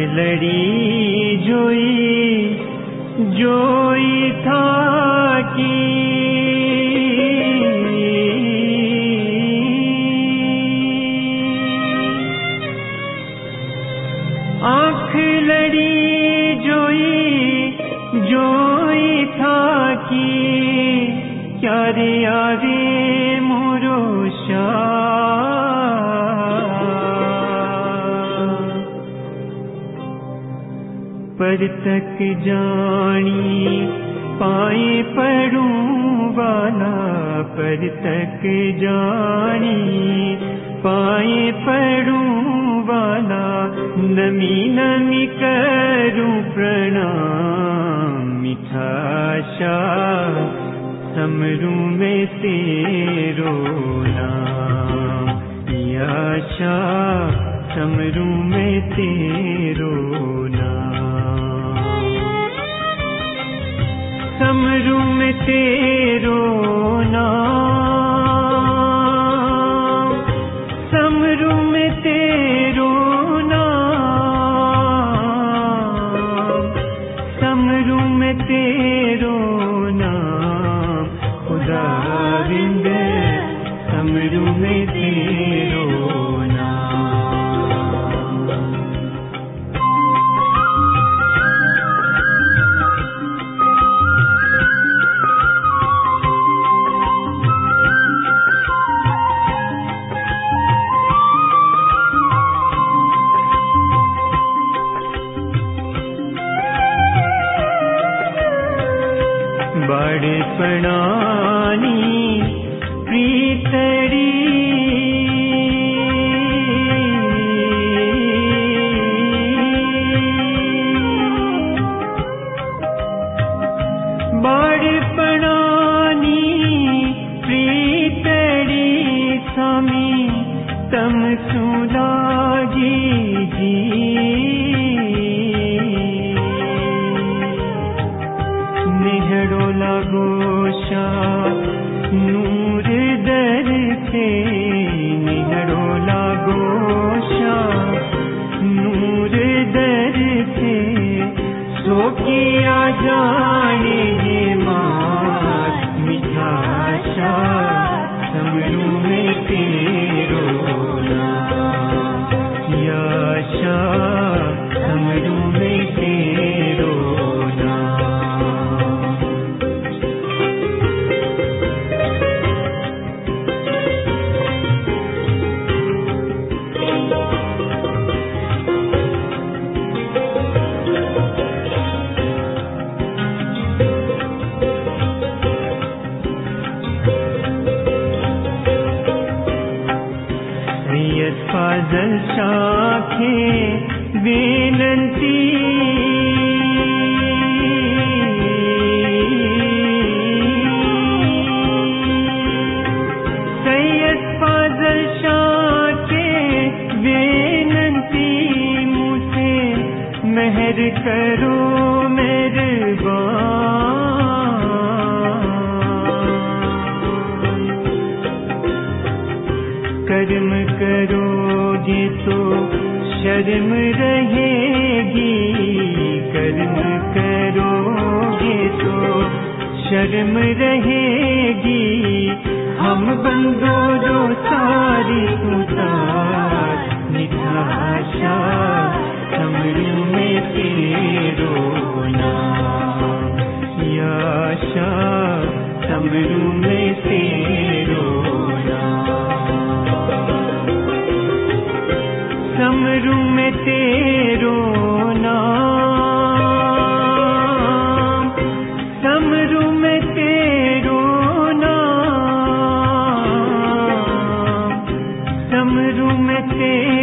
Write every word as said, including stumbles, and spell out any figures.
लड़ी जोई जोई था की आँख लड़ी जोई जोई था की क्या रे आवे मोरो पर तक जानी पाए पढ़ूं वाला पर तक जानी पाए पढ़ूं वाला नमी नमी करूं प्रणाम मिठाशा समरूं में तेरो नाम याशा समरूं में तेरो समरूं में तेरो नाम समरूं में तेरो नाम समरूं में तेरो नाम खुदाविंद समरूं में तेरो बड़पणानी प्रीतड़ी बड़पणानी प्रीतड़ी स्वामी तम सुलागी जी निहड़ो लागोशा नूर दर थे निहड़ो लागोशा नूर दर थे सो किया जाने ये मात मिठाशा समरूं में तेरो नाम याशा समरूं में तेरो फाजल शाखे बेनंती सैयद फाजल शाखे बेनंती मुझे मेहर करो मेहरबान कर्म करोगे तो शर्म रहेगी कर्म करोगे तो शर्म रहेगी हम बंदो जो सारी उतार निठाशा समरूं में तेरो नाम याशा समरूं में तेरो समरूं में तेरो नाम समरूं में तेरो नाम समरूं में तेरो